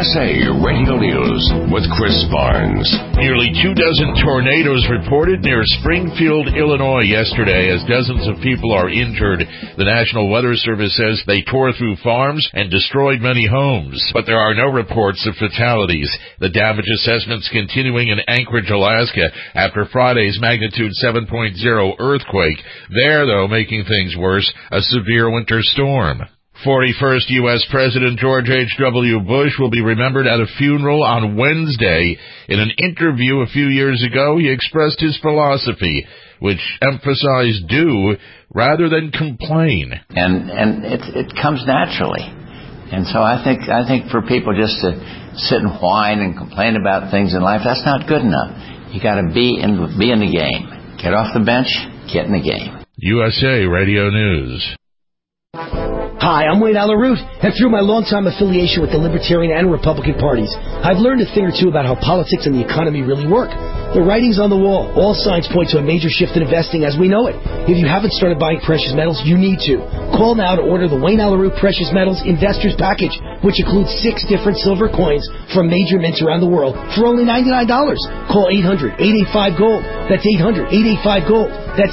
USA Radio News with Chris Barnes. Nearly 24 tornadoes reported near Springfield, Illinois yesterday as dozens of people are injured. The National Weather Service says they tore through farms and destroyed many homes, but there are no reports of fatalities. The damage assessment's continuing in Anchorage, Alaska after Friday's magnitude 7.0 earthquake. There, though, making things worse, a severe winter storm. 41st U.S. President George H.W. Bush will be remembered at a funeral on Wednesday. In an interview a few years ago, he expressed his philosophy, which emphasized do rather than complain. And it comes naturally. And so I think for people just to sit and whine and complain about things in life, that's not good enough. You got to be in the game. Get off the bench, get in the game. USA Radio News. Hi, I'm Wayne Allyn Root, and through my longtime affiliation with the Libertarian and Republican parties, I've learned a thing or two about how politics and the economy really work. The writing's on the wall. All signs point to a major shift in investing as we know it. If you haven't started buying precious metals, you need to. Call now to order the Wayne Allyn Root Precious Metals Investors Package, which includes 6 different silver coins from major mints around the world for only $99. Call 800-885-GOLD. That's 800-885-GOLD. That's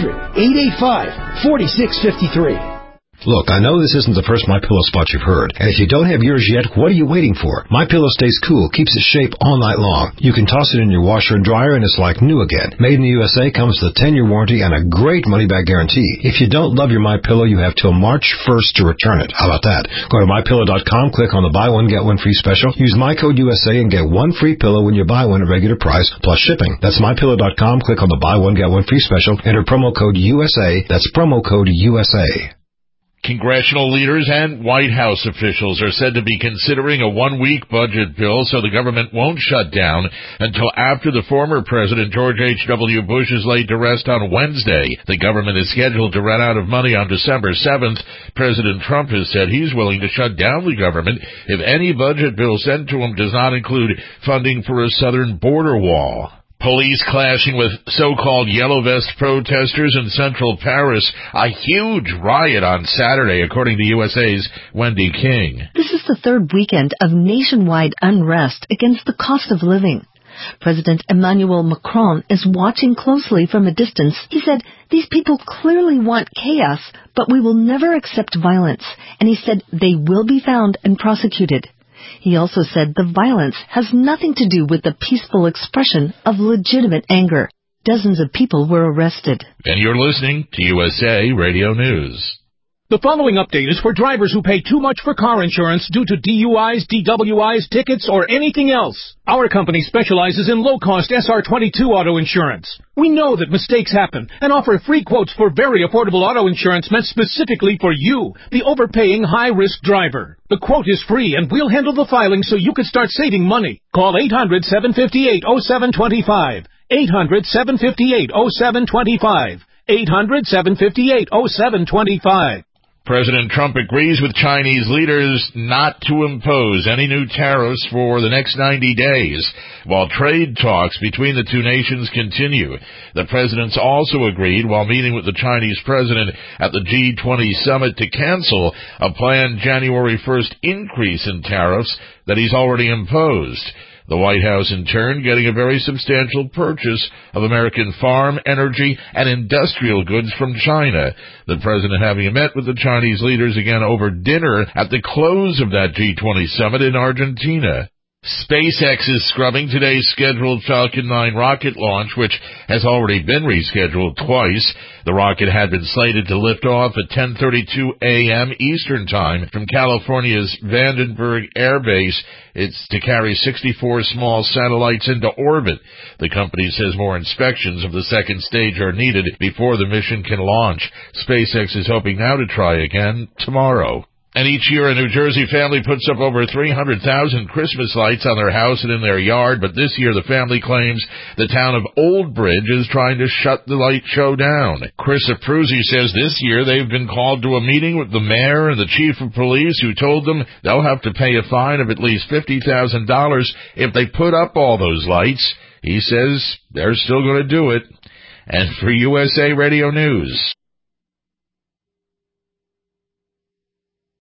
800-885-4653. Look, I know this isn't the first MyPillow spot you've heard, and if you don't have yours yet, what are you waiting for? MyPillow stays cool, keeps its shape all night long. You can toss it in your washer and dryer, and it's like new again. Made in the USA, comes with a 10-year warranty and a great money-back guarantee. If you don't love your MyPillow, you have till March 1st to return it. How about that? Go to MyPillow.com, click on the buy one, get one free special. Use my code USA and get one free pillow when you buy one at regular price, plus shipping. That's MyPillow.com, click on the buy one, get one free special. Enter promo code USA. That's promo code USA. Congressional leaders and White House officials are said to be considering a one-week budget bill so the government won't shut down until after the former President George H.W. Bush is laid to rest on Wednesday. The government is scheduled to run out of money on December 7th. President Trump has said he's willing to shut down the government if any budget bill sent to him does not include funding for a southern border wall. Police clashing with so-called Yellow Vest protesters in central Paris. A huge riot on Saturday, according to USA's Wendy King. This is the third weekend of nationwide unrest against the cost of living. President Emmanuel Macron is watching closely from a distance. He said, "These people clearly want chaos, but we will never accept violence." And he said they will be found and prosecuted. He also said the violence has nothing to do with the peaceful expression of legitimate anger. Dozens of people were arrested. And you're listening to USA Radio News. The following update is for drivers who pay too much for car insurance due to DUIs, DWIs, tickets, or anything else. Our company specializes in low-cost SR22 auto insurance. We know that mistakes happen and offer free quotes for very affordable auto insurance meant specifically for you, the overpaying high-risk driver. The quote is free, and we'll handle the filing so you can start saving money. Call 800-758-0725. 800-758-0725. 800-758-0725. President Trump agrees with Chinese leaders not to impose any new tariffs for the next 90 days, while trade talks between the two nations continue. The president's also agreed, while meeting with the Chinese president at the G20 summit, to cancel a planned January 1st increase in tariffs that he's already imposed. The White House, in turn, getting a very substantial purchase of American farm, energy, and industrial goods from China. The president having met with the Chinese leaders again over dinner at the close of that G20 summit in Argentina. SpaceX is scrubbing today's scheduled Falcon 9 rocket launch, which has already been rescheduled twice. The rocket had been slated to lift off at 10:32 a.m. Eastern Time from California's Vandenberg Air Base. It's to carry 64 small satellites into orbit. The company says more inspections of the second stage are needed before the mission can launch. SpaceX is hoping now to try again tomorrow. And each year a New Jersey family puts up over 300,000 Christmas lights on their house and in their yard, but this year the family claims the town of Old Bridge is trying to shut the light show down. Chris Abruzzi says this year they've been called to a meeting with the mayor and the chief of police, who told them they'll have to pay a fine of at least $50,000 if they put up all those lights. He says they're still going to do it. And for USA Radio News,